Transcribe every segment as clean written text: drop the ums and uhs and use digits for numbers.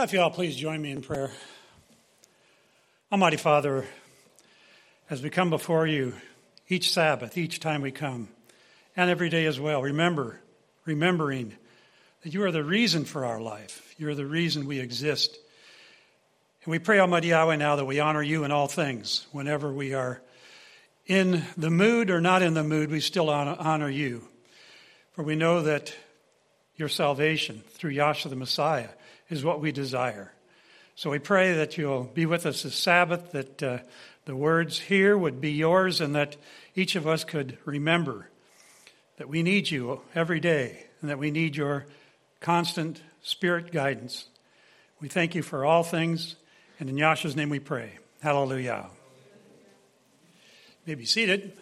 If you all please join me in prayer. Almighty Father, as we come before you each Sabbath, each time we come, and every day as well, remembering that you are the reason for our life. You are the reason we exist. And we pray, Almighty Yahweh, now that we honor you in all things. Whenever we are in the mood or not in the mood, we still honor you. For we know that your salvation through Yahshua the Messiah is what we desire. So we pray that you'll be with us this Sabbath, that the words here would be yours, and that each of us could remember that we need you every day and that we need your constant spirit guidance. We thank you for all things, and in Yahshua's name we pray. Hallelujah. You may be seated.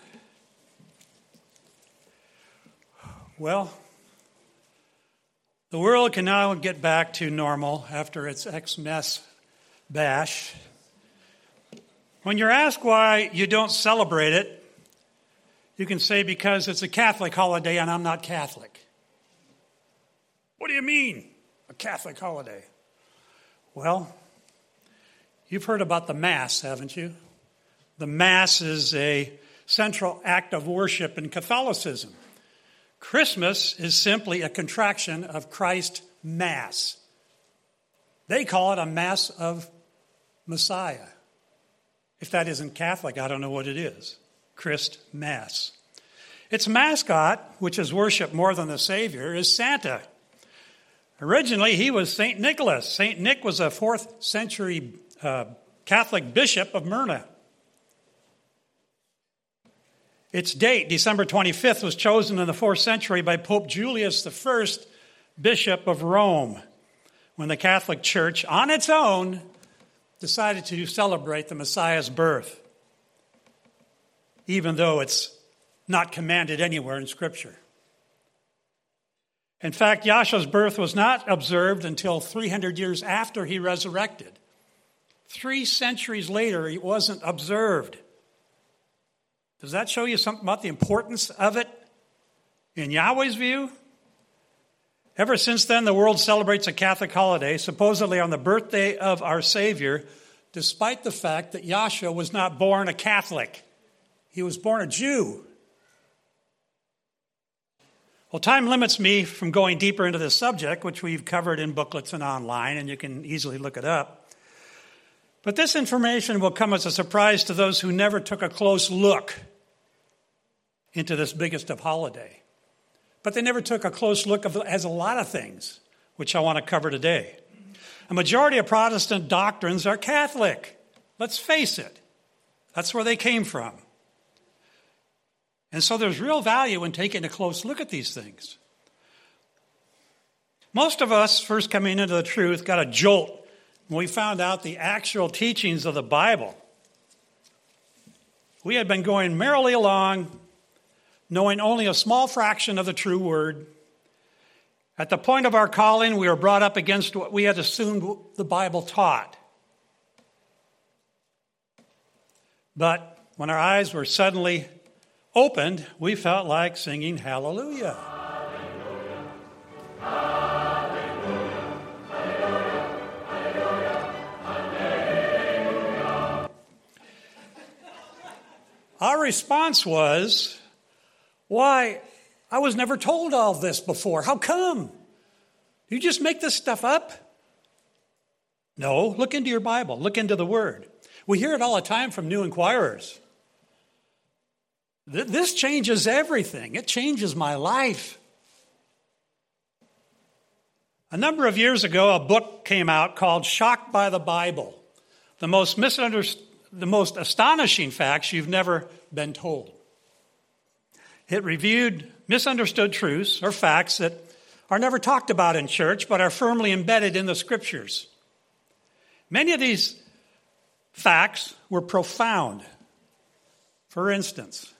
Well, the world can now get back to normal after its Xmas bash. When you're asked why you don't celebrate it, you can say because it's a Catholic holiday and I'm not Catholic. What do you mean, a Catholic holiday? Well, you've heard about the Mass, haven't you? The Mass is a central act of worship in Catholicism. Christmas is simply a contraction of Christ Mass. They call it a Mass of Messiah. If that isn't Catholic, I don't know what it is. Christ Mass. Its mascot, which is worshipped more than the Savior, is Santa. Originally, he was St. Nicholas. St. Nick was a 4th century Catholic bishop of Myrna. Its date, December 25th, was chosen in the 4th century by Pope Julius I, Bishop of Rome, when the Catholic Church, on its own, decided to celebrate the Messiah's birth, even though it's not commanded anywhere in Scripture. In fact, Yahshua's birth was not observed until 300 years after he resurrected. 3 centuries later, it wasn't observed. Does that show you something about the importance of it in Yahweh's view? Ever since then, the world celebrates a Catholic holiday, supposedly on the birthday of our Savior, despite the fact that Yahshua was not born a Catholic. He was born a Jew. Well, time limits me from going deeper into this subject, which we've covered in booklets and online, and you can easily look it up. But this information will come as a surprise to those who never took a close look into this biggest of holiday. But they never took a close look at a lot of things, which I want to cover today. A majority of Protestant doctrines are Catholic. Let's face it. That's where they came from. And so there's real value in taking a close look at these things. Most of us, first coming into the truth, got a jolt when we found out the actual teachings of the Bible. We had been going merrily along, knowing only a small fraction of the true word. At the point of our calling, we were brought up against what we had assumed the Bible taught. But when our eyes were suddenly opened, we felt like singing hallelujah. Our response was, why, I was never told all this before. How come? You just make this stuff up? No, look into your Bible. Look into the Word. We hear it all the time from new inquirers. This changes everything. It changes my life. A number of years ago, a book came out called Shocked by the Bible. The most astonishing facts you've never been told. It reviewed misunderstood truths or facts that are never talked about in church but are firmly embedded in the Scriptures. Many of these facts were profound. For instance,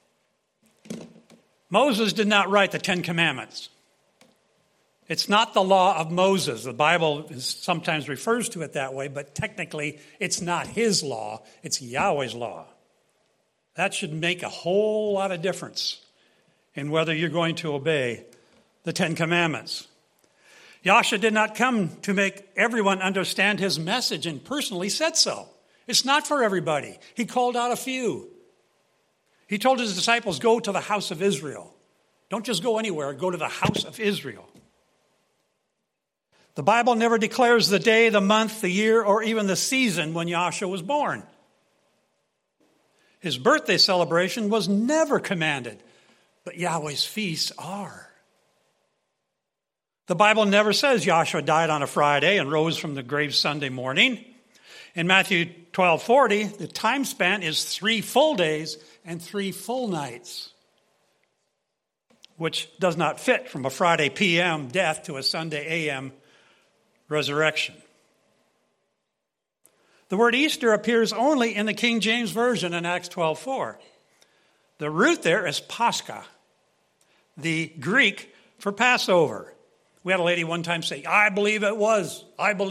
Moses did not write the 10 Commandments. It's not the law of Moses. The Bible sometimes refers to it that way, but technically it's not his law. It's Yahweh's law. That should make a whole lot of difference in whether you're going to obey the 10 Commandments. Yahshua did not come to make everyone understand his message and personally said so. It's not for everybody. He called out a few. He told his disciples, go to the house of Israel. Don't just go anywhere, go to the house of Israel. The Bible never declares the day, the month, the year, or even the season when Yahshua was born. His birthday celebration was never commanded, but Yahweh's feasts are. The Bible never says Yahshua died on a Friday and rose from the grave Sunday morning. In Matthew 12:40, the time span is 3 full days and 3 full nights, which does not fit from a Friday p.m. death to a Sunday a.m. resurrection. The word Easter appears only in the King James Version in Acts 12:4. The root there is Pascha, the Greek for Passover. We had a lady one time say, I believe it was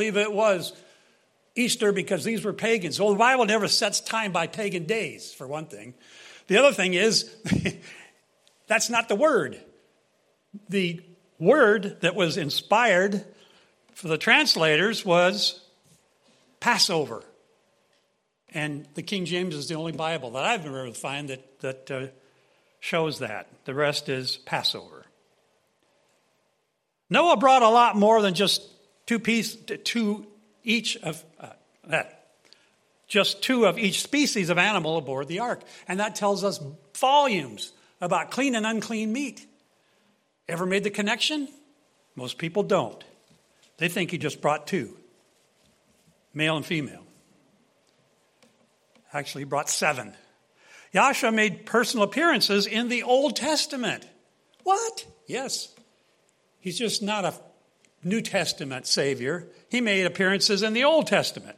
Easter because these were pagans. Well, the Bible never sets time by pagan days, for one thing. The other thing is, that's not the word. The word that was inspired for the translators was Passover. And the King James is the only Bible that I've ever found that shows that. The rest is Passover. Noah brought a lot more than just two of each species of animal aboard the ark. And that tells us volumes about clean and unclean meat. Ever made the connection? Most people don't. They think he just brought 2, male and female. Actually, he brought 7. Yahshua made personal appearances in the Old Testament. What? Yes. He's just not a New Testament Savior. He made appearances in the Old Testament.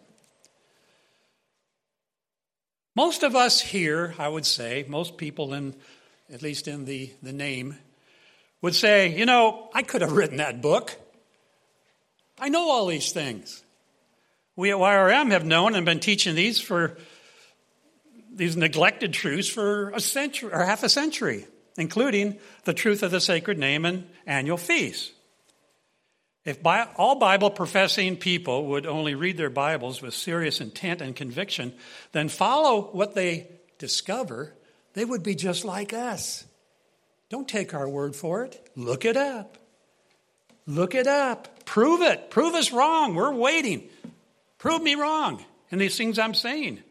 Most of us here, I would say, most people at least in the name, would say, I could have written that book. I know all these things. We at YRM have known and been teaching these neglected truths for a century or half a century, including the truth of the sacred name and annual feasts. If all Bible-professing people would only read their Bibles with serious intent and conviction, then follow what they discover, they would be just like us. Don't take our word for it. Look it up. Look it up. Prove it. Prove us wrong. We're waiting. Prove me wrong in these things I'm saying.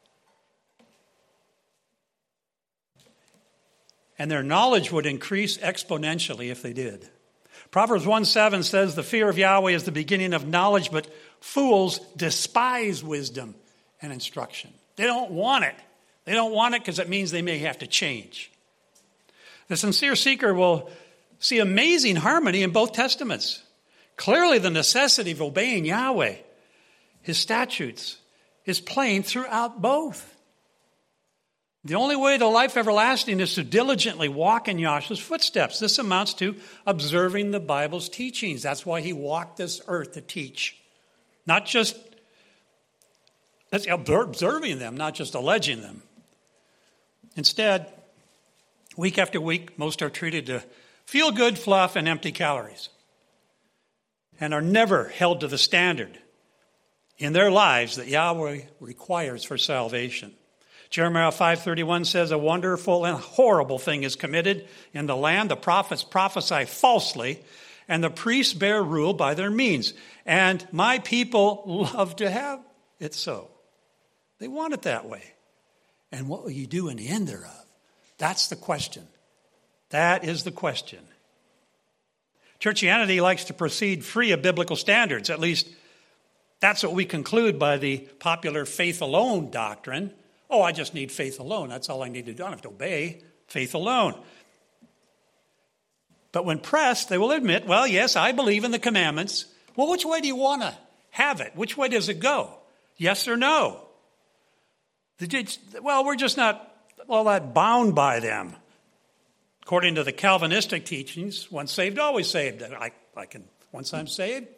And their knowledge would increase exponentially if they did. Proverbs 1:7 says, the fear of Yahweh is the beginning of knowledge, but fools despise wisdom and instruction. They don't want it. They don't want it because it means they may have to change. The sincere seeker will see amazing harmony in both testaments. Clearly, the necessity of obeying Yahweh, his statutes, is plain throughout both. The only way to life everlasting is to diligently walk in Yahshua's footsteps. This amounts to observing the Bible's teachings. That's why he walked this earth to teach. Not just observing them, not just alleging them. Instead, week after week, most are treated to feel-good fluff and empty calories and are never held to the standard in their lives that Yahweh requires for salvation. Jeremiah 5:31 says, a wonderful and horrible thing is committed in the land. The prophets prophesy falsely, and the priests bear rule by their means. And my people love to have it so. They want it that way. And what will you do in the end thereof? That's the question. That is the question. Churchianity likes to proceed free of biblical standards. At least that's what we conclude by the popular faith alone doctrine. Oh, I just need faith alone. That's all I need to do. I don't have to obey. Faith alone. But when pressed, they will admit, well, yes, I believe in the commandments. Well, which way do you want to have it? Which way does it go? Yes or no? Well, we're just not all that bound by them. According to the Calvinistic teachings, once saved, always saved. Once I'm saved,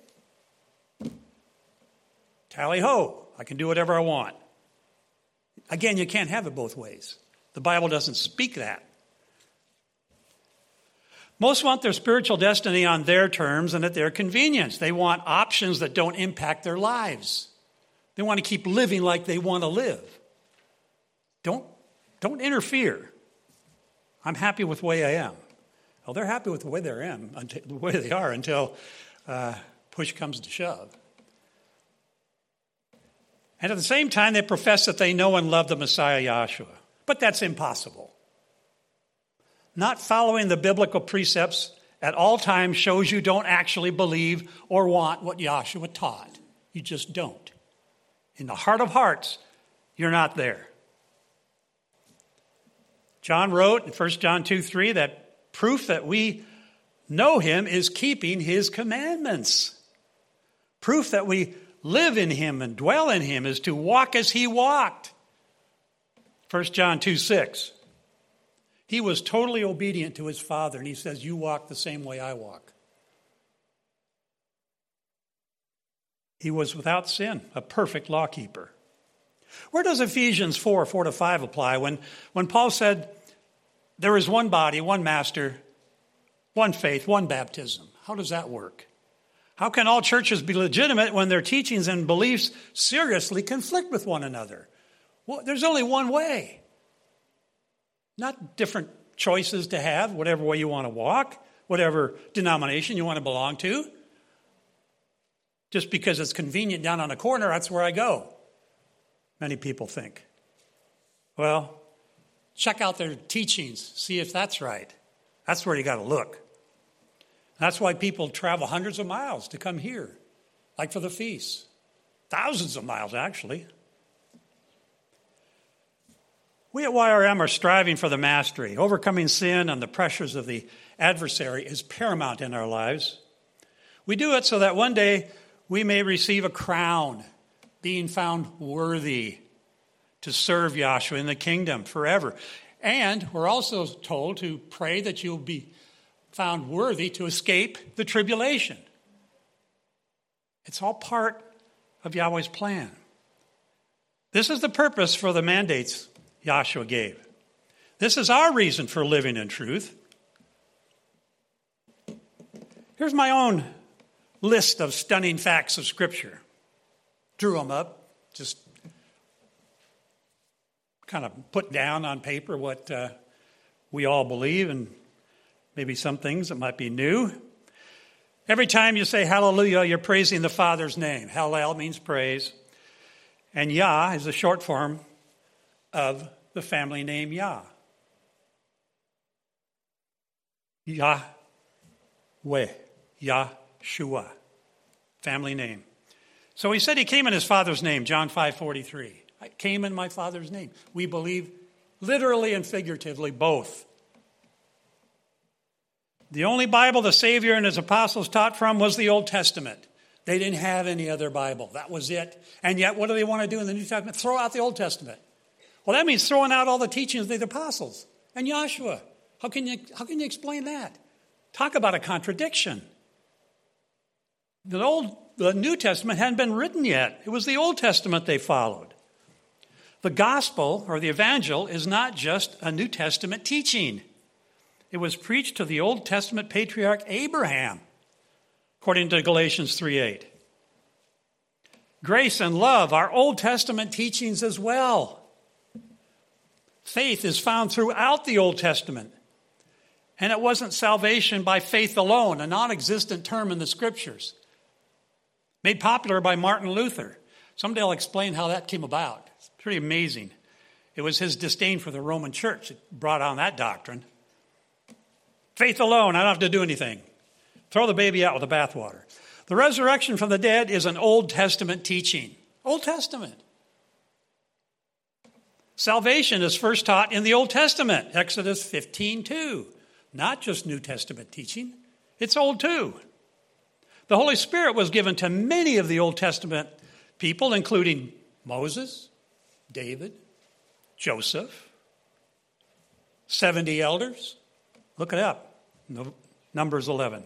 tally ho, I can do whatever I want. Again, you can't have it both ways. The Bible doesn't speak that. Most want their spiritual destiny on their terms and at their convenience. They want options that don't impact their lives. They want to keep living like they want to live. Don't interfere. I'm happy with the way I am. Well, they're happy with the way they are until push comes to shove. And at the same time, they profess that they know and love the Messiah, Yahshua. But that's impossible. Not following the biblical precepts at all times shows you don't actually believe or want what Yahshua taught. You just don't. In the heart of hearts, you're not there. John wrote in 1 John 2:3 that proof that we know him is keeping his commandments. Proof that we live in him and dwell in him is to walk as he walked. 1 John 2:6. He was totally obedient to his Father, and he says, you walk the same way I walk. He was without sin, a perfect law keeper. Where does Ephesians 4:4-5 apply? When Paul said, there is one body, one master, one faith, one baptism. How does that work? How can all churches be legitimate when their teachings and beliefs seriously conflict with one another? Well, there's only one way. Not different choices to have, whatever way you want to walk, whatever denomination you want to belong to. Just because it's convenient down on a corner, that's where I go. Many people think. Well, check out their teachings, see if that's right. That's where you got to look. That's why people travel hundreds of miles to come here, like for the feasts. Thousands of miles, actually. We at YRM are striving for the mastery. Overcoming sin and the pressures of the adversary is paramount in our lives. We do it so that one day we may receive a crown, being found worthy to serve Yahshua in the kingdom forever. And we're also told to pray that you'll be found worthy to escape the tribulation. It's all part of Yahweh's plan. This is the purpose for the mandates Yahshua gave. This is our reason for living in truth. Here's my own list of stunning facts of Scripture. Drew them up, just kind of put down on paper what we all believe and maybe some things that might be new. Every time you say hallelujah, you're praising the Father's name. Hallel means praise. And Yah is a short form of the family name Yah. Yahweh, Yahshua, family name. So he said he came in his Father's name, John 5:43. I came in my Father's name. We believe literally and figuratively both. The only Bible the Savior and his apostles taught from was the Old Testament. They didn't have any other Bible. That was it. And yet, what do they want to do in the New Testament? Throw out the Old Testament. Well, that means throwing out all the teachings of the apostles and Yahshua. How can you explain that? Talk about a contradiction. The New Testament hadn't been written yet. It was the Old Testament they followed. The gospel, or the evangel, is not just a New Testament teaching. It was preached to the Old Testament patriarch Abraham, according to Galatians 3:8. Grace and love are Old Testament teachings as well. Faith is found throughout the Old Testament. And it wasn't salvation by faith alone, a non-existent term in the Scriptures. Made popular by Martin Luther. Someday I'll explain how that came about. It's pretty amazing. It was his disdain for the Roman church that brought on that doctrine. Faith alone, I don't have to do anything. Throw the baby out with the bathwater. The resurrection from the dead is an Old Testament teaching. Old Testament. Salvation is first taught in the Old Testament, Exodus 15:2. Not just New Testament teaching, it's old too. The Holy Spirit was given to many of the Old Testament people, including Moses, David, Joseph, 70 elders. Look it up, Numbers 11.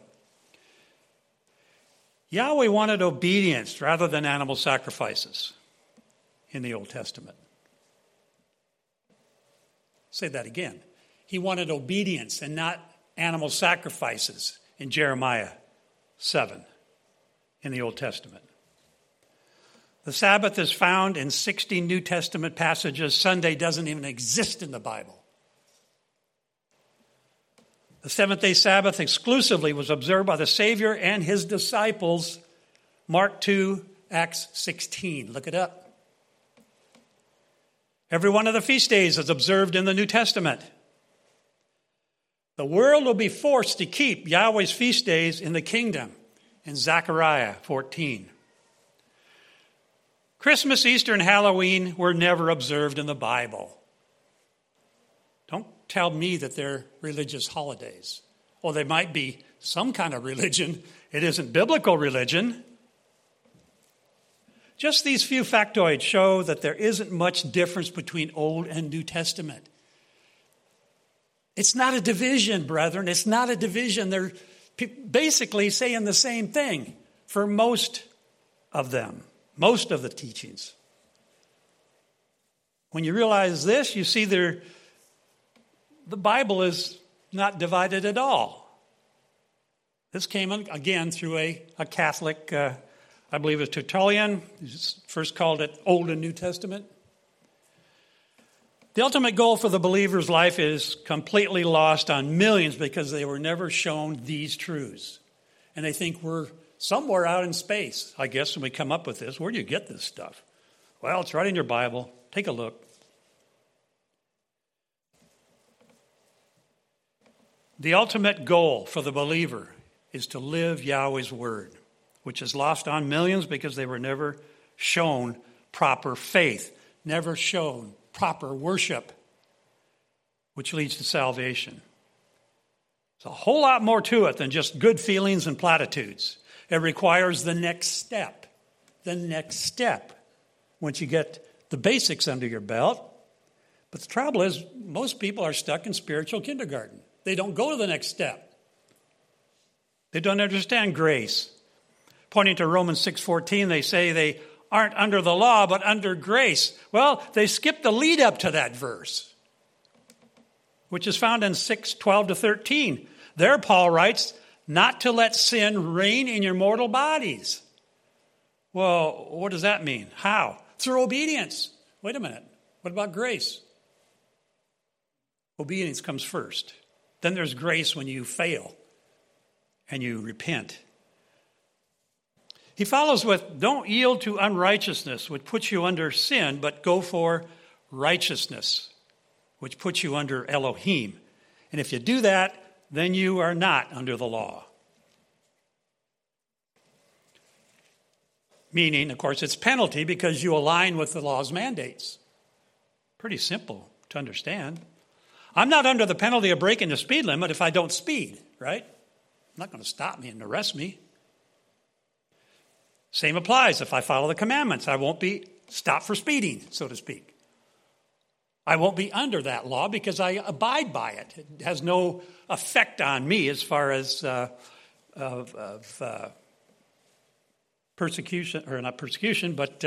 Yahweh wanted obedience rather than animal sacrifices in the Old Testament. Say that again. He wanted obedience and not animal sacrifices in Jeremiah 7 in the Old Testament. The Sabbath is found in 60 New Testament passages. Sunday doesn't even exist in the Bible. The seventh-day Sabbath exclusively was observed by the Savior and his disciples. Mark 2, Acts 16. Look it up. Every one of the feast days is observed in the New Testament. The world will be forced to keep Yahweh's feast days in the kingdom in Zechariah 14. Christmas, Easter, and Halloween were never observed in the Bible. Don't tell me that they're religious holidays. Well, they might be some kind of religion. It isn't biblical religion. Just these few factoids show that there isn't much difference between Old and New Testament. It's not a division, brethren. It's not a division. They're basically saying the same thing for most of them, most of the teachings. When you realize this, you see the Bible is not divided at all. This came again through a Catholic, I believe it was Tertullian, who first called it Old and New Testament. The ultimate goal for the believer's life is completely lost on millions because they were never shown these truths. And they think we're somewhere out in space, I guess, when we come up with this. Where do you get this stuff? Well, it's right in your Bible. Take a look. The ultimate goal for the believer is to live Yahweh's word, which is lost on millions because they were never shown proper faith, never shown proper worship, which leads to salvation. There's a whole lot more to it than just good feelings and platitudes. It requires the next step. The next step. Once you get the basics under your belt. But the trouble is, most people are stuck in spiritual kindergarten. They don't go to the next step. They don't understand grace. Pointing to Romans 6:14, they say they aren't under the law, but under grace. Well, they skip the lead up to that verse, which is found in 6:12-13. There, Paul writes, not to let sin reign in your mortal bodies. Well, what does that mean? How? Through obedience. Wait a minute. What about grace? Obedience comes first. Then there's grace when you fail and you repent. He follows with, don't yield to unrighteousness, which puts you under sin, but go for righteousness, which puts you under Elohim. And if you do that, then you are not under the law. Meaning, of course, it's penalty because you align with the law's mandates. Pretty simple to understand. I'm not under the penalty of breaking the speed limit if I don't speed, right? Not going to stop me and arrest me. Same applies. If I follow the commandments, I won't be stopped for speeding, so to speak. I won't be under that law because I abide by it. It has no effect on me as far as persecution, or not persecution, but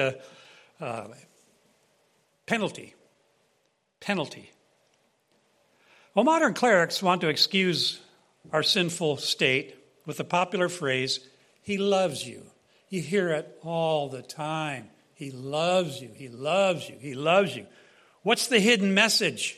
penalty. Penalty. Well, modern clerics want to excuse our sinful state with the popular phrase, he loves you. You hear it all the time. He loves you. He loves you. He loves you. What's the hidden message?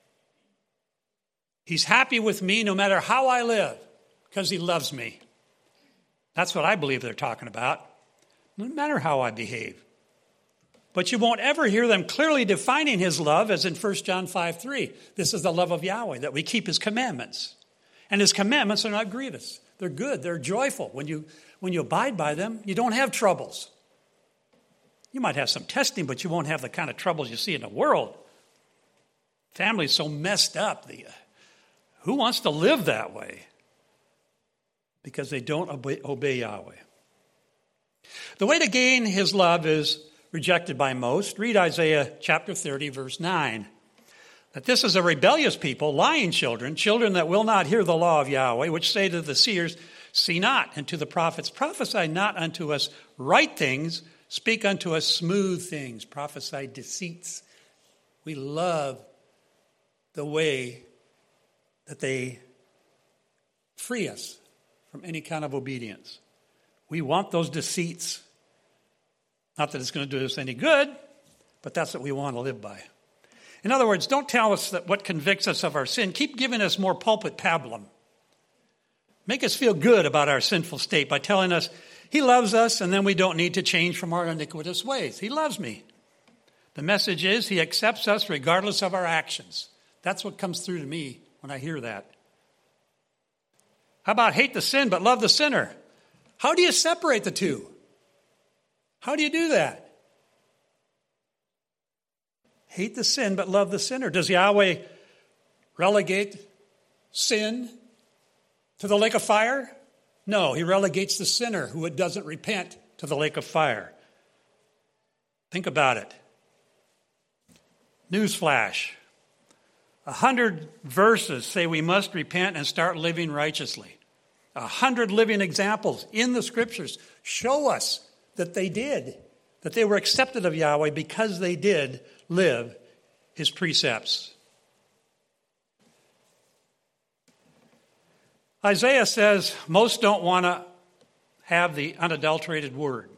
He's happy with me no matter how I live because he loves me. That's what I believe they're talking about. No matter how I behave. But you won't ever hear them clearly defining his love as in 1 John 5:3. This is the love of Yahweh, that we keep his commandments. And his commandments are not grievous. They're good. They're joyful. When you abide by them, you don't have troubles. You might have some testing, but you won't have the kind of troubles you see in the world. Family's so messed up. Who wants to live that way? Because they don't obey Yahweh. The way to gain his love is rejected by most. Read Isaiah chapter 30, verse 9. That this is a rebellious people, lying children, children that will not hear the law of Yahweh, which say to the seers, see not, and to the prophets, prophesy not unto us right things, speak unto us smooth things, prophesy deceits. We love the way that they Free us from any kind of obedience. We want those deceits. Not that it's going to do us any good, but that's what we want to live by. In other words, don't tell us that what convicts us of our sin. Keep giving us more pulpit pablum. Make us feel good about our sinful state by telling us he loves us and then we don't need to change from our iniquitous ways. He loves me. The message is he accepts us regardless of our actions. That's what comes through to me when I hear that. How about hate the sin but love the sinner? How do you separate the two? How do you do that? Hate the sin but love the sinner. Does Yahweh relegate sin to the lake of fire? No, he relegates the sinner who doesn't repent to the lake of fire. Think about it. Newsflash. 100 verses say we must repent and start living righteously. 100 living examples in the scriptures show us that they did, that they were accepted of Yahweh because they did live his precepts. Isaiah says most don't want to have the unadulterated word.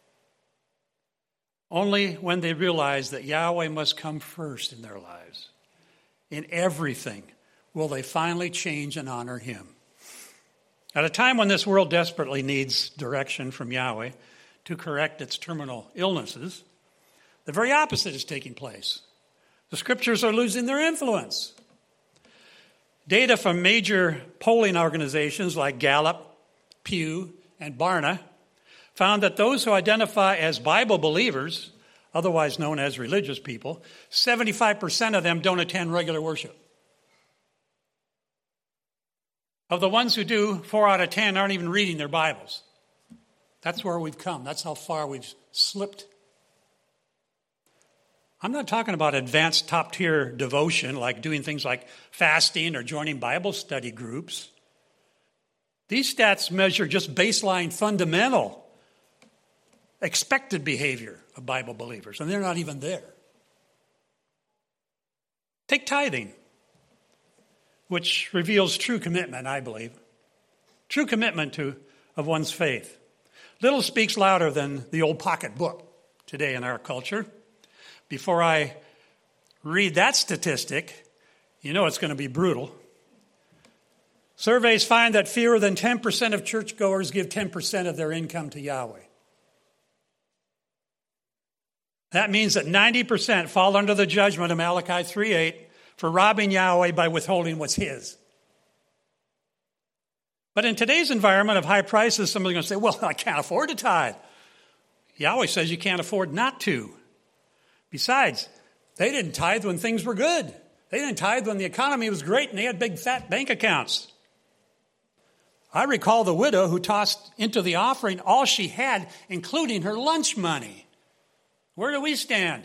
Only when they realize that Yahweh must come first in their lives. In everything will they finally change and honor him. At a time when this world desperately needs direction from Yahweh to correct its terminal illnesses, the very opposite is taking place. The scriptures are losing their influence. Data from major polling organizations like Gallup, Pew, and Barna found that those who identify as Bible believers, otherwise known as religious people, 75% of them don't attend regular worship. Of the ones who do, 4 out of 10 aren't even reading their Bibles. That's where we've come. That's how far we've slipped. I'm not talking about advanced top-tier devotion, like doing things like fasting or joining Bible study groups. These stats measure just baseline, fundamental, expected behavior of Bible believers, and they're not even there. Take tithing, which reveals true commitment, I believe. True commitment of one's faith. Little speaks louder than the old pocketbook today in our culture. Before I read that statistic, you know it's going to be brutal. Surveys find that fewer than 10% of churchgoers give 10% of their income to Yahweh. That means that 90% fall under the judgment of Malachi 3:8 for robbing Yahweh by withholding what's his. But in today's environment of high prices, somebody's going to say, well, I can't afford to tithe. Yahweh says you can't afford not to. Besides, they didn't tithe when things were good. They didn't tithe when the economy was great and they had big fat bank accounts. I recall the widow who tossed into the offering all she had, including her lunch money. Where do we stand?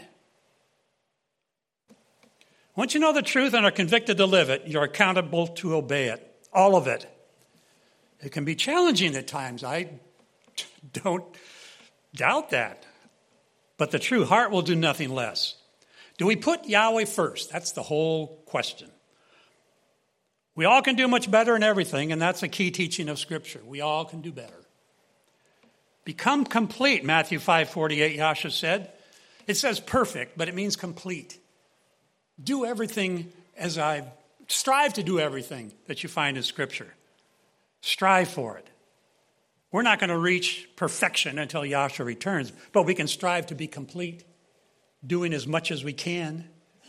Once you know the truth and are convicted to live it, you're accountable to obey it. All of it. It can be challenging at times. I don't doubt that. But the true heart will do nothing less. Do we put Yahweh first? That's the whole question. We all can do much better in everything, and that's a key teaching of Scripture. We all can do better. Become complete, Matthew 5:48, Yahshua said. It says perfect, but it means complete. Do everything as I strive to do everything that you find in Scripture. Strive for it. We're not going to reach perfection until Yahshua returns, but we can strive to be complete, doing as much as we can.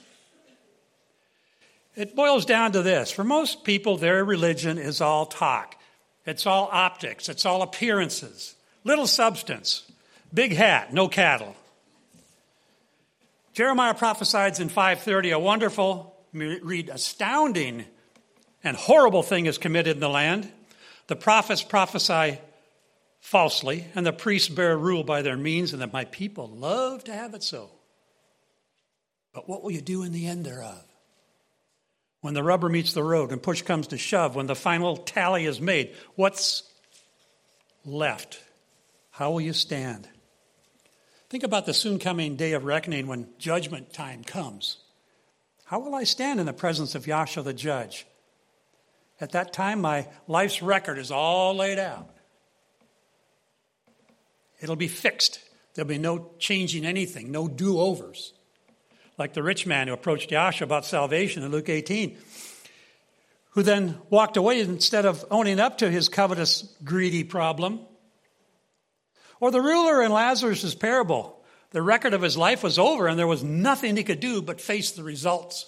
It boils down to this. For most people, their religion is all talk. It's all optics. It's all appearances. Little substance. Big hat, no cattle. Jeremiah prophesies in 5:30, a wonderful, read, astounding and horrible thing is committed in the land. The prophets prophesy falsely, and the priests bear rule by their means, and that my people love to have it so. But what will you do in the end thereof? When the rubber meets the road and push comes to shove, when the final tally is made, what's left? How will you stand? Think about the soon coming day of reckoning when judgment time comes. How will I stand in the presence of Yahshua the judge? At that time, my life's record is all laid out. It'll be fixed. There'll be no changing anything, no do-overs. Like the rich man who approached Yahshua about salvation in Luke 18, who then walked away instead of owning up to his covetous, greedy problem. Or the ruler in Lazarus' parable. The record of his life was over and there was nothing he could do but face the results.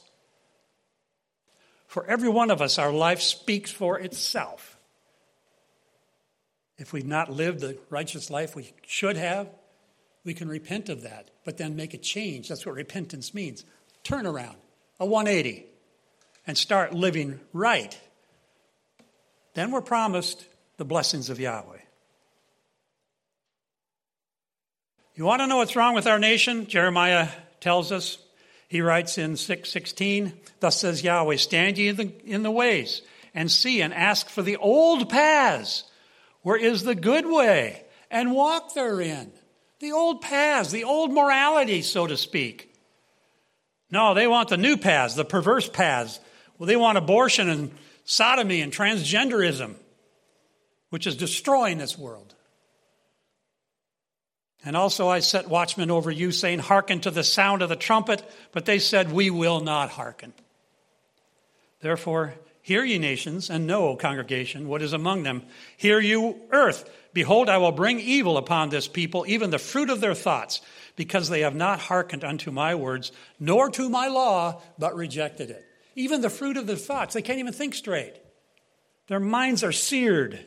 For every one of us, our life speaks for itself. If we've not lived the righteous life we should have, we can repent of that, but then make a change. That's what repentance means. Turn around, a 180, and start living right. Then we're promised the blessings of Yahweh. You want to know what's wrong with our nation? Jeremiah tells us. He writes in 6:16, thus says Yahweh, stand ye in the ways and see and ask for the old paths, where is the good way, and walk therein. The old paths, the old morality, so to speak. No, they want the new paths, the perverse paths. Well, they want abortion and sodomy and transgenderism, which is destroying this world. And also I set watchmen over you, saying, hearken to the sound of the trumpet. But they said, we will not hearken. Therefore, hear ye nations, and know, O congregation, what is among them. Hear you, earth. Behold, I will bring evil upon this people, even the fruit of their thoughts, because they have not hearkened unto my words, nor to my law, but rejected it. Even the fruit of their thoughts. They can't even think straight. Their minds are seared.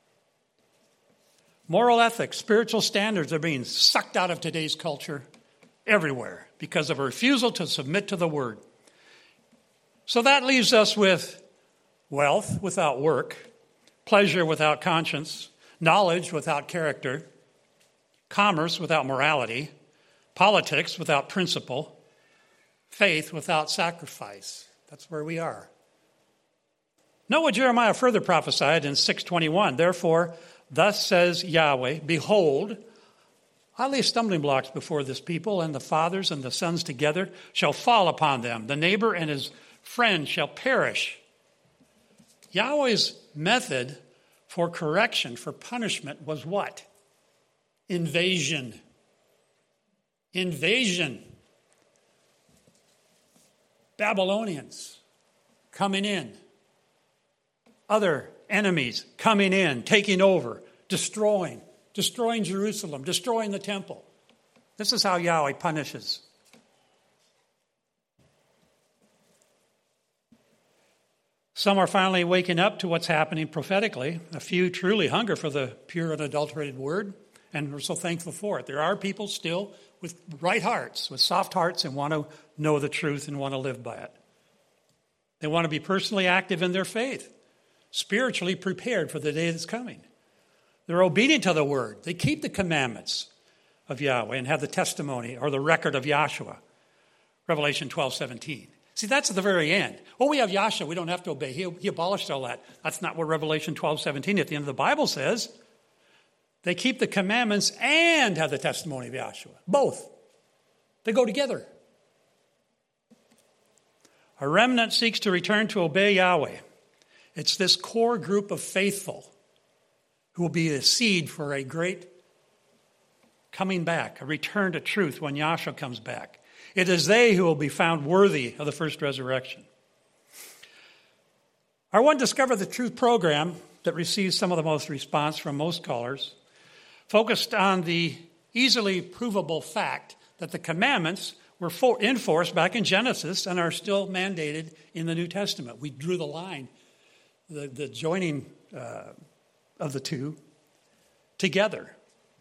Moral ethics, spiritual standards are being sucked out of today's culture everywhere because of a refusal to submit to the word. So that leaves us with wealth without work, pleasure without conscience, knowledge without character, commerce without morality, politics without principle, faith without sacrifice. That's where we are. Note what Jeremiah further prophesied in 6:21. Therefore, thus says Yahweh, behold, I lay stumbling blocks before this people, and the fathers and the sons together shall fall upon them. The neighbor and his friend shall perish. Yahweh's method for correction, for punishment, was what? Invasion. Invasion. Babylonians coming in. Other enemies coming in, taking over, destroying Jerusalem, destroying the temple. This is how Yahweh punishes. Some are finally waking up to what's happening prophetically. A few truly hunger for the pure and adulterated word, and we're so thankful for it. There are people still with right hearts, with soft hearts, and want to know the truth and want to live by it. They want to be personally active in their faith, spiritually prepared for the day that's coming. They're obedient to the word. They keep the commandments of Yahweh and have the testimony or the record of Yahshua. Revelation 12:17. See, that's at the very end. Oh, we have Yahshua. We don't have to obey. He abolished all that. That's not what Revelation 12:17 at the end of the Bible says. They keep the commandments and have the testimony of Yahshua. Both. They go together. A remnant seeks to return to obey Yahweh. It's this core group of faithful who will be a seed for a great coming back, a return to truth when Yahshua comes back. It is they who will be found worthy of the first resurrection. Our One Discover the Truth program that receives some of the most response from most scholars focused on the easily provable fact that the commandments were enforced back in Genesis and are still mandated in the New Testament. We drew the line, the joining of the two together.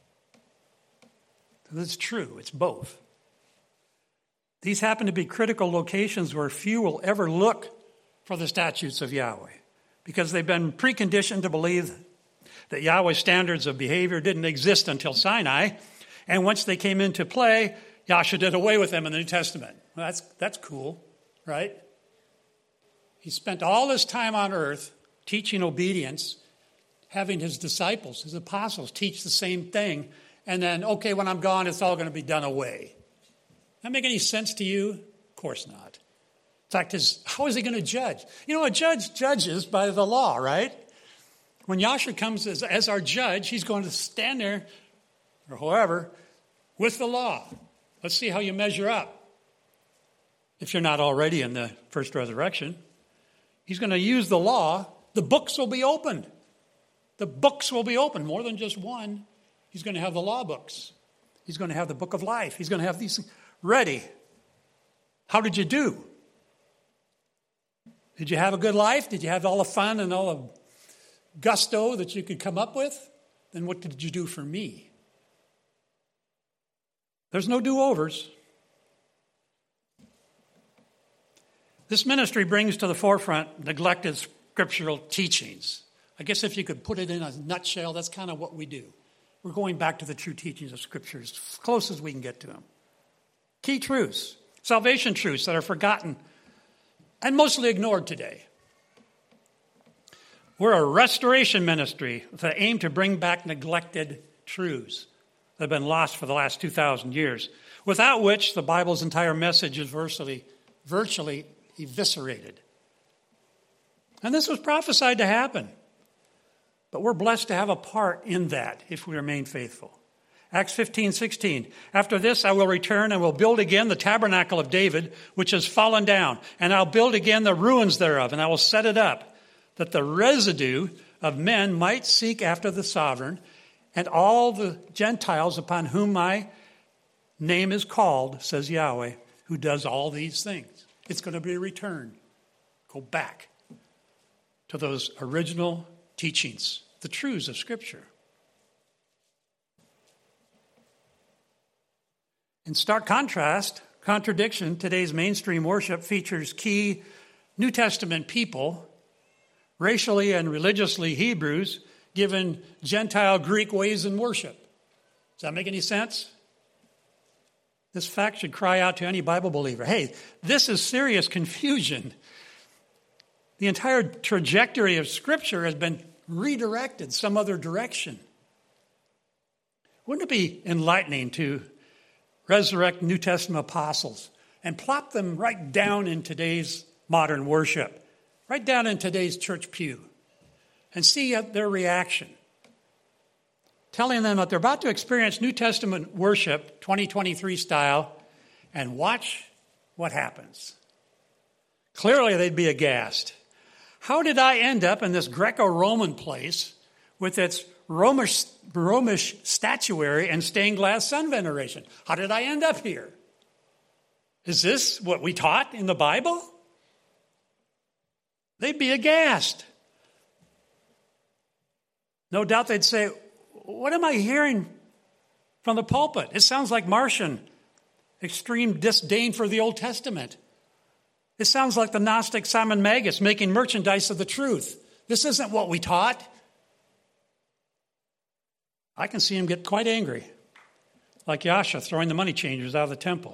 That's true. It's both. These happen to be critical locations where few will ever look for the statutes of Yahweh because they've been preconditioned to believe that Yahweh's standards of behavior didn't exist until Sinai. And once they came into play, Yahshua did away with them in the New Testament. Well, that's cool, right? He spent all this time on earth teaching obedience, having his disciples, his apostles, teach the same thing. And then, okay, when I'm gone, it's all going to be done away. That make any sense to you? Of course not. fact, how is he going to judge? You know, a judge judges by the law, right? When Yahshua comes as our judge, he's going to stand there, or whoever, with the law. Let's see how you measure up. If you're not already in the first resurrection, he's going to use the law. The books will be opened. The books will be opened, more than just one. He's going to have the law books. He's going to have the book of life. He's going to have these ready. How did you do? Did you have a good life? Did you have all the fun and all the gusto that you could come up with? Then what did you do for me? There's no do-overs. This ministry brings to the forefront neglected scriptural teachings. I guess if you could put it in a nutshell, that's kind of what we do. We're going back to the true teachings of Scripture as close as we can get to them. Key truths, salvation truths that are forgotten and mostly ignored today. We're a restoration ministry with the aim to bring back neglected truths that have been lost for the last 2,000 years, without which the Bible's entire message is virtually eviscerated. And this was prophesied to happen. But we're blessed to have a part in that if we remain faithful. Acts 15:16. After this I will return and will build again the tabernacle of David, which has fallen down. And I'll build again the ruins thereof, and I will set it up, that the residue of men might seek after the sovereign, and all the Gentiles upon whom my name is called, says Yahweh, who does all these things. It's going to be a return. Go back to those original teachings, the truths of Scripture. In stark contradiction, today's mainstream worship features key New Testament people, racially and religiously Hebrews, given Gentile Greek ways in worship. Does that make any sense? This fact should cry out to any Bible believer. Hey, this is serious confusion. The entire trajectory of Scripture has been redirected some other direction. Wouldn't it be enlightening to resurrect New Testament apostles and plop them right down in today's modern worship, right down in today's church pew, and see their reaction? Telling them that they're about to experience New Testament worship, 2023 style, and watch what happens. Clearly, they'd be aghast. How did I end up in this Greco-Roman place with its Romish statuary and stained glass sun veneration? How did I end up here? Is this what we taught in the Bible? They'd be aghast. No doubt they'd say, what am I hearing from the pulpit? It sounds like Marcion, extreme disdain for the Old Testament. It sounds like the Gnostic Simon Magus making merchandise of the truth. This isn't what we taught. I can see him get quite angry, like Yahshua throwing the money changers out of the temple.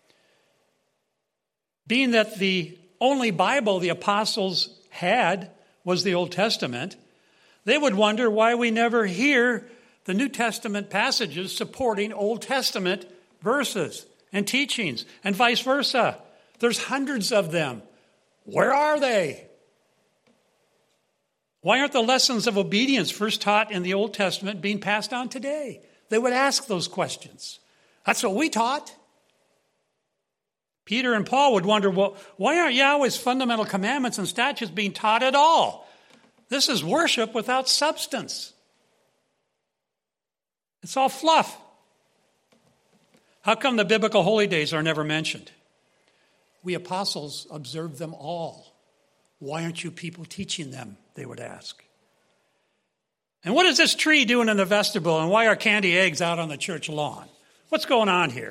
Being that the only Bible the apostles had was the Old Testament, they would wonder why we never hear the New Testament passages supporting Old Testament verses and teachings, and vice versa. There's hundreds of them. Where are they? Why aren't the lessons of obedience first taught in the Old Testament being passed on today? They would ask those questions. That's what we taught. Peter and Paul would wonder, well, why aren't Yahweh's fundamental commandments and statutes being taught at all? This is worship without substance. It's all fluff. How come the biblical holy days are never mentioned? We apostles observed them all. Why aren't you people teaching them? They would ask. And what is this tree doing in the vestibule? And why are candy eggs out on the church lawn? What's going on here?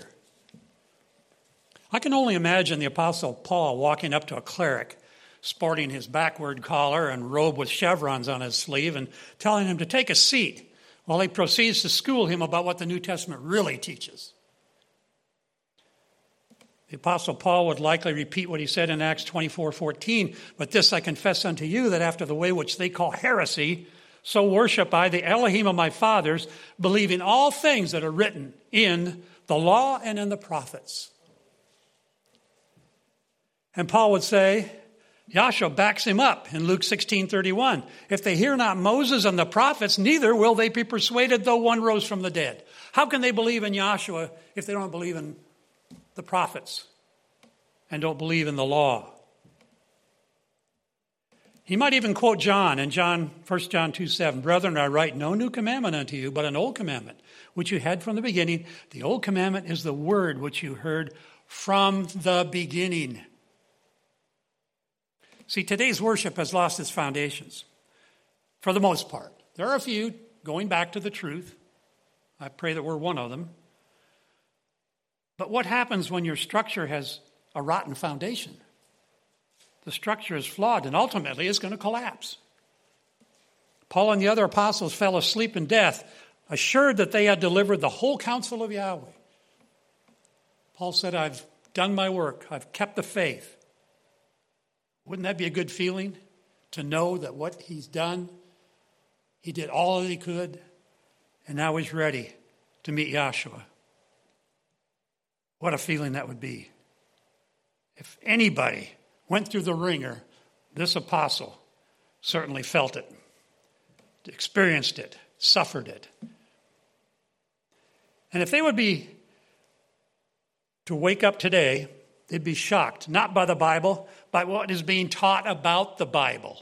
I can only imagine the Apostle Paul walking up to a cleric, sporting his backward collar and robe with chevrons on his sleeve, and telling him to take a seat while he proceeds to school him about what the New Testament really teaches. The Apostle Paul would likely repeat what he said in Acts 24:14, but this I confess unto you, that after the way which they call heresy, so worship I the Elohim of my fathers, believing all things that are written in the law and in the prophets. And Paul would say, Yahshua backs him up in Luke 16:31. If they hear not Moses and the prophets, neither will they be persuaded though one rose from the dead. How can they believe in Yahshua if they don't believe in the prophets and don't believe in the law? He might even quote John in 1 John 2:7. Brethren, I write no new commandment unto you, but an old commandment, which you had from the beginning. The old commandment is the word which you heard from the beginning. See, today's worship has lost its foundations, for the most part. There are a few going back to the truth. I pray that we're one of them. But what happens when your structure has a rotten foundation? The structure is flawed and ultimately is going to collapse. Paul and the other apostles fell asleep in death, assured that they had delivered the whole counsel of Yahweh. Paul said, I've done my work. I've kept the faith. Wouldn't that be a good feeling to know that what he's done, he did all that he could, and now he's ready to meet Yahshua? What a feeling that would be. If anybody went through the ringer, this apostle certainly felt it, experienced it, suffered it. And if they would be to wake up today, they'd be shocked, not by the Bible, by what is being taught about the Bible.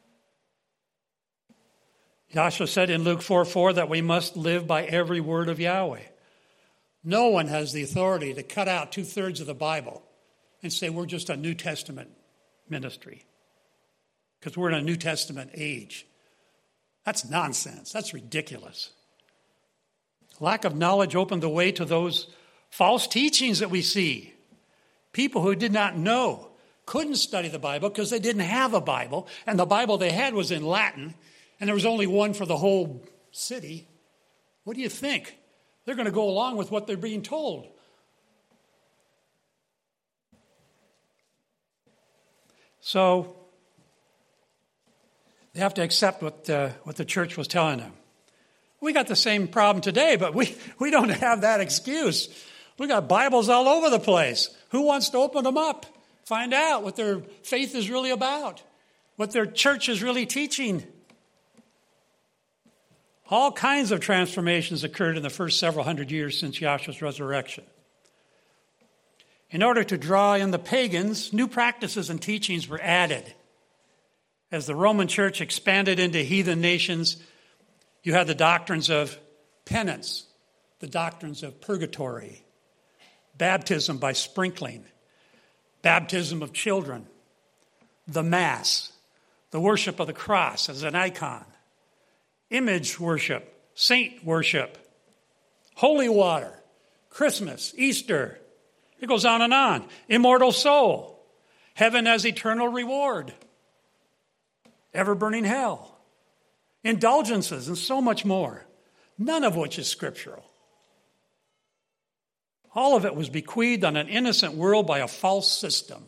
Yahshua said in Luke 4:4 that we must live by every word of Yahweh. No one has the authority to cut out 2/3 of the Bible and say we're just a New Testament ministry because we're in a New Testament age. That's nonsense. That's ridiculous. Lack of knowledge opened the way to those false teachings that we see. People who did not know couldn't study the Bible because they didn't have a Bible, and the Bible they had was in Latin, and there was only one for the whole city. What do you think? They're going to go along with what they're being told. So they have to accept what the church was telling them. We got the same problem today, but we don't have that excuse. We got Bibles all over the place. Who wants to open them up? Find out what their faith is really about, what their church is really teaching. All kinds of transformations occurred in the first several hundred years since Yahshua's resurrection. In order to draw in the pagans, new practices and teachings were added. As the Roman church expanded into heathen nations, you had the doctrines of penance, the doctrines of purgatory, baptism by sprinkling, baptism of children, the Mass, the worship of the cross as an icon, image worship, saint worship, holy water, Christmas, Easter. It goes on and on. Immortal soul, heaven as eternal reward, ever-burning hell, indulgences, and so much more, none of which is scriptural. All of it was bequeathed on an innocent world by a false system.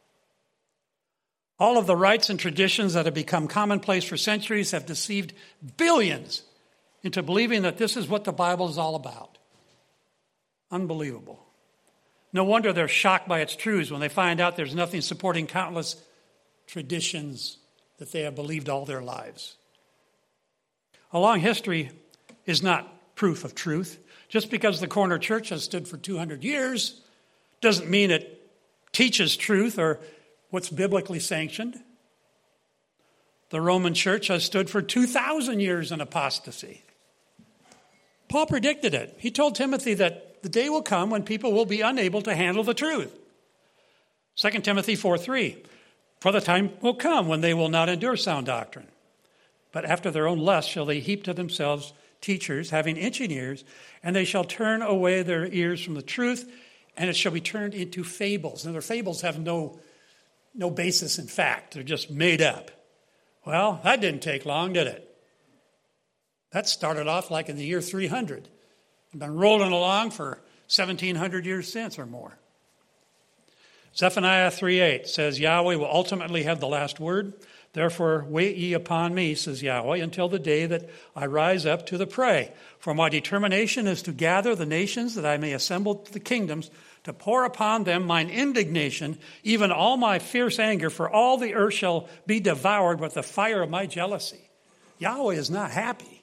All of the rites and traditions that have become commonplace for centuries have deceived billions into believing that this is what the Bible is all about. Unbelievable. No wonder they're shocked by its truths when they find out there's nothing supporting countless traditions that they have believed all their lives. A long history is not proof of truth. Just because the corner church has stood for 200 years doesn't mean it teaches truth or what's biblically sanctioned. The Roman church has stood for 2,000 years in apostasy. Paul predicted it. He told Timothy that the day will come when people will be unable to handle the truth. 2 Timothy 4:3, for the time will come when they will not endure sound doctrine, but after their own lust shall they heap to themselves teachers having itching ears, and they shall turn away their ears from the truth, and it shall be turned into fables. Now, their fables have no basis in fact. They're just made up. Well, that didn't take long, did it? That started off like in the year 300. We've been rolling along for 1,700 years since or more. Zephaniah 3:8 says Yahweh will ultimately have the last word. Therefore wait ye upon me, says Yahweh, until the day that I rise up to the prey. For my determination is to gather the nations, that I may assemble the kingdoms, to pour upon them mine indignation, even all my fierce anger, for all the earth shall be devoured with the fire of my jealousy. Yahweh is not happy.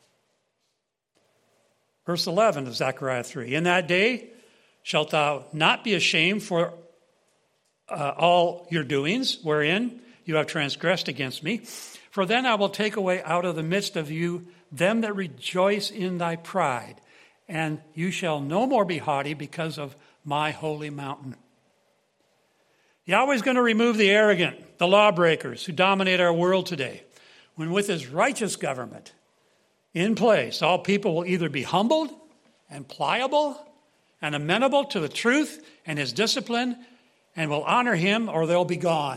Verse 11 of Zechariah 3. In that day shalt thou not be ashamed for all your doings, wherein you have transgressed against me. For then I will take away out of the midst of you them that rejoice in thy pride, and you shall no more be haughty because of my holy mountain. Yahweh's going to remove the arrogant, the lawbreakers who dominate our world today, when with his righteous government in place, all people will either be humbled and pliable and amenable to the truth and his discipline and will honor him, or they'll be gone.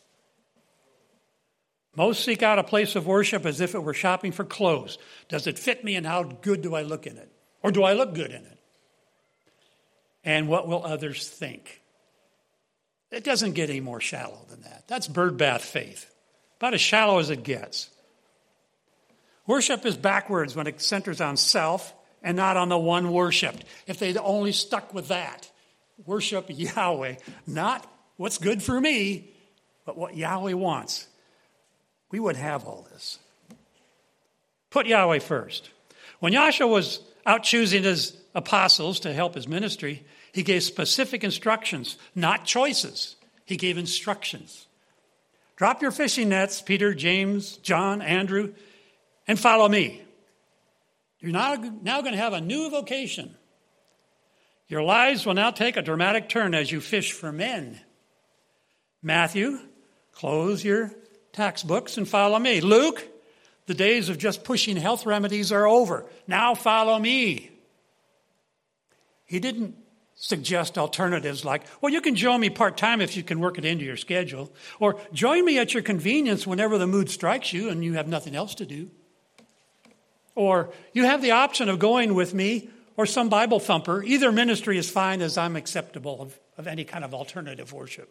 Most seek out a place of worship as if it were shopping for clothes. Does it fit me, and how good do I look in it? Or do I look good in it? And what will others think? It doesn't get any more shallow than that. That's birdbath faith. About as shallow as it gets. Worship is backwards when it centers on self and not on the one worshipped. If they'd only stuck with that. Worship Yahweh, not what's good for me, but what Yahweh wants. We would have all this. Put Yahweh first. When Yahshua was out choosing his apostles to help his ministry, he gave specific instructions, not choices. He gave instructions. Drop your fishing nets, Peter, James, John, Andrew, and follow me. You're now going to have a new vocation. Your lives will now take a dramatic turn as you fish for men. Matthew, close your textbooks and follow me. Luke, the days of just pushing health remedies are over. Now follow me. He didn't suggest alternatives like, well, you can join me part-time if you can work it into your schedule. Or join me at your convenience whenever the mood strikes you and you have nothing else to do. Or you have the option of going with me or some Bible thumper. Either ministry is fine, as I'm acceptable of any kind of alternative worship.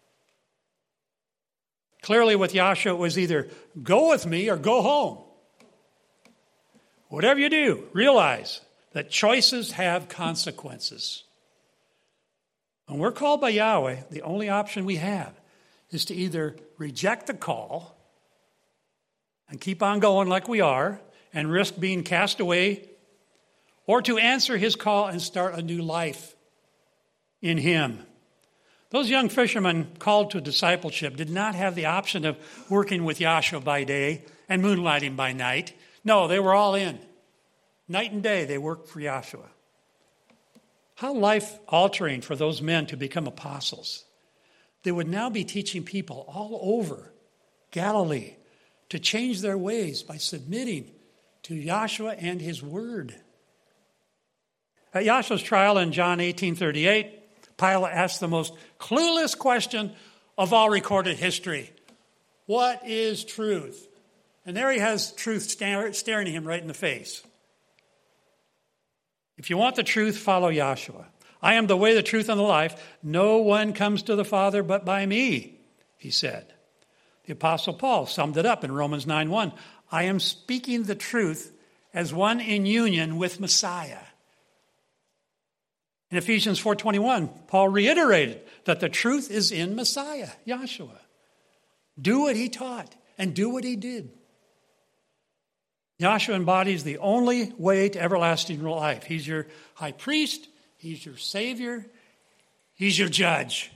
Clearly with Yahshua, it was either go with me or go home. Whatever you do, realize that choices have consequences. When we're called by Yahweh, the only option we have is to either reject the call and keep on going like we are and risk being cast away, or to answer his call and start a new life in him. Those young fishermen called to discipleship did not have the option of working with Yahshua by day and moonlighting by night. No, they were all in. Night and day, they worked for Yahshua. How life-altering for those men to become apostles. They would now be teaching people all over Galilee to change their ways by submitting to Yahshua and his word. At Yahshua's trial in John 18:38, Pilate asked the most clueless question of all recorded history. What is truth? And there he has truth staring at him right in the face. If you want the truth, follow Yahshua. I am the way, the truth, and the life. No one comes to the Father but by me, he said. The Apostle Paul summed it up in Romans 9:1. I am speaking the truth as one in union with Messiah. In Ephesians 4:21, Paul reiterated that the truth is in Messiah, Yahshua. Do what he taught and do what he did. Yahshua embodies the only way to everlasting life. He's your high priest. He's your savior. He's your judge.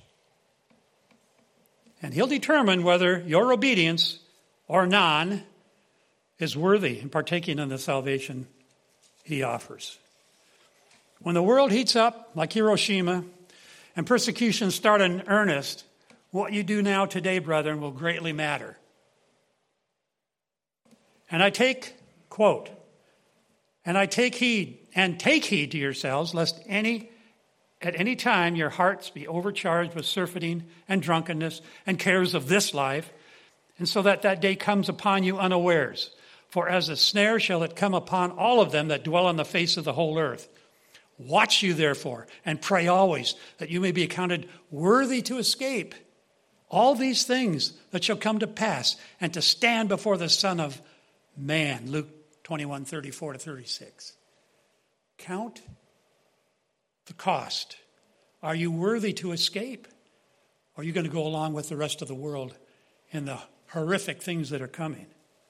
And he'll determine whether your obedience or none is worthy in partaking in the salvation he offers. When the world heats up like Hiroshima and persecutions start in earnest, what you do now today, brethren, will greatly matter. And I take heed to yourselves, lest at any time your hearts be overcharged with surfeiting and drunkenness and cares of this life, and so that day comes upon you unawares. For as a snare shall it come upon all of them that dwell on the face of the whole earth. Watch you therefore, and pray always, that you may be accounted worthy to escape all these things that shall come to pass, and to stand before the Son of Man. Luke 21:34-36. Count the cost. Are you worthy to escape? Or are you going to go along with the rest of the world in the horrific things that are coming?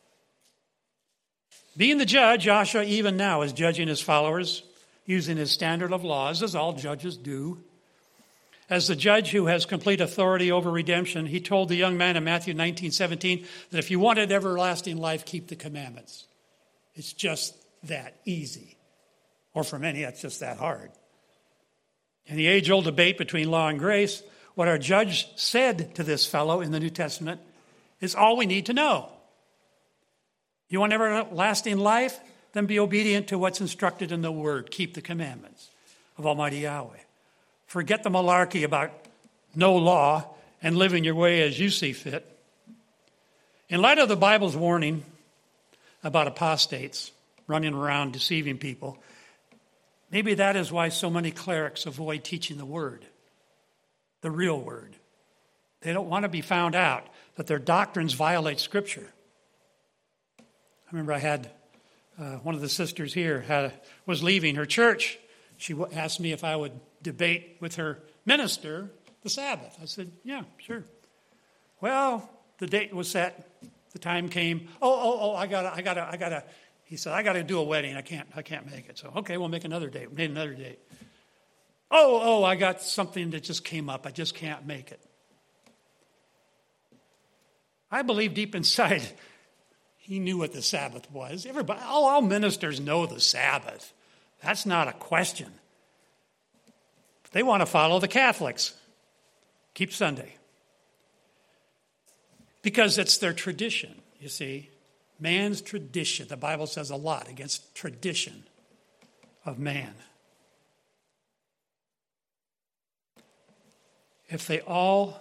Being the judge, Joshua even now is judging his followers using his standard of laws, as all judges do. As the judge who has complete authority over redemption, he told the young man in Matthew 19:17 that if you wanted everlasting life, keep the commandments. It's just that easy. Or for many, it's just that hard. In the age-old debate between law and grace, what our judge said to this fellow in the New Testament is all we need to know. You want everlasting life? Then be obedient to what's instructed in the Word. Keep the commandments of Almighty Yahweh. Forget the malarkey about no law and living your way as you see fit. In light of the Bible's warning about apostates running around deceiving people, maybe that is why so many clerics avoid teaching the Word, the real Word. They don't want to be found out that their doctrines violate Scripture. I remember I had one of the sisters here was leaving her church. She asked me if I would debate with her minister the Sabbath. I said, yeah, sure. Well, the date was set. The time came. I gotta. He said, I gotta do a wedding. I can't make it. So, okay, we'll make another date. We made another date. I got something that just came up. I just can't make it. I believe deep inside, he knew what the Sabbath was. Everybody, all ministers know the Sabbath. That's not a question. But they want to follow the Catholics. Keep Sunday. Because it's their tradition, you see. Man's tradition. The Bible says a lot against tradition of man. If they all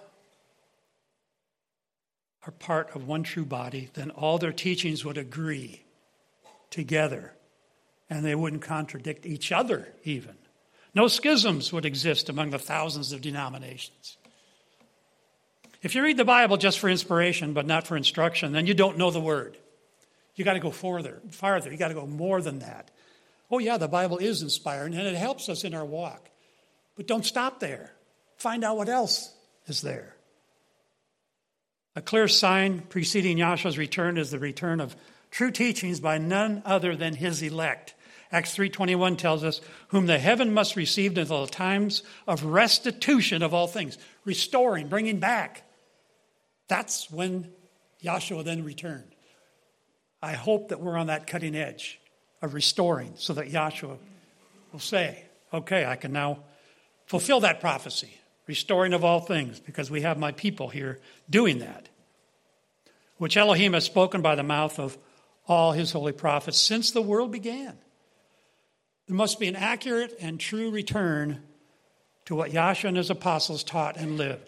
are part of one true body, then all their teachings would agree together, and they wouldn't contradict each other even. No schisms would exist among the thousands of denominations. If you read the Bible just for inspiration but not for instruction, then you don't know the Word. You got to go farther. You got to go more than that. Oh yeah, the Bible is inspiring, and it helps us in our walk. But don't stop there. Find out what else is there. A clear sign preceding Yahshua's return is the return of true teachings by none other than his elect. Acts 3:21 tells us, whom the heaven must receive until the times of restitution of all things. Restoring, bringing back. That's when Yahshua then returned. I hope that we're on that cutting edge of restoring so that Yahshua will say, okay, I can now fulfill that prophecy. Restoring of all things, because we have my people here doing that, which Elohim has spoken by the mouth of all his holy prophets since the world began. There must be an accurate and true return to what Yahshua and his apostles taught and lived.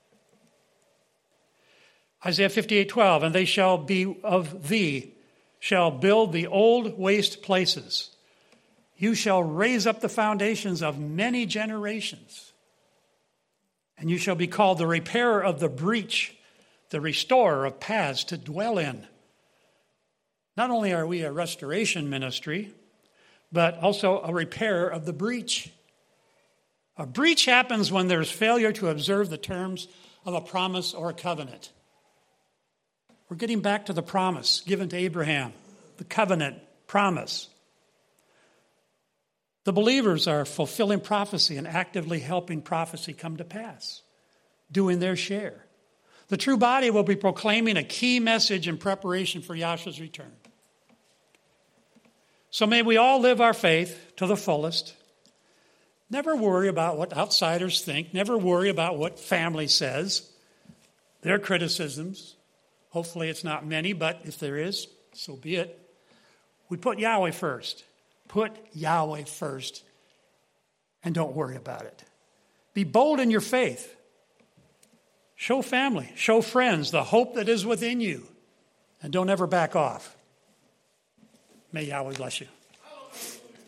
Isaiah 58:12, and they shall be of thee, shall build the old waste places. You shall raise up the foundations of many generations. And you shall be called the repairer of the breach, the restorer of paths to dwell in. Not only are we a restoration ministry, but also a repairer of the breach. A breach happens when there's failure to observe the terms of a promise or a covenant. We're getting back to the promise given to Abraham, the covenant promise. The believers are fulfilling prophecy and actively helping prophecy come to pass, doing their share. The true body will be proclaiming a key message in preparation for Yahshua's return. So may we all live our faith to the fullest. Never worry about what outsiders think. Never worry about what family says. Their criticisms. Hopefully it's not many, but if there is, so be it. We put Yahweh first. Put Yahweh first and don't worry about it. Be bold in your faith. Show family, show friends the hope that is within you, and don't ever back off. May Yahweh bless you.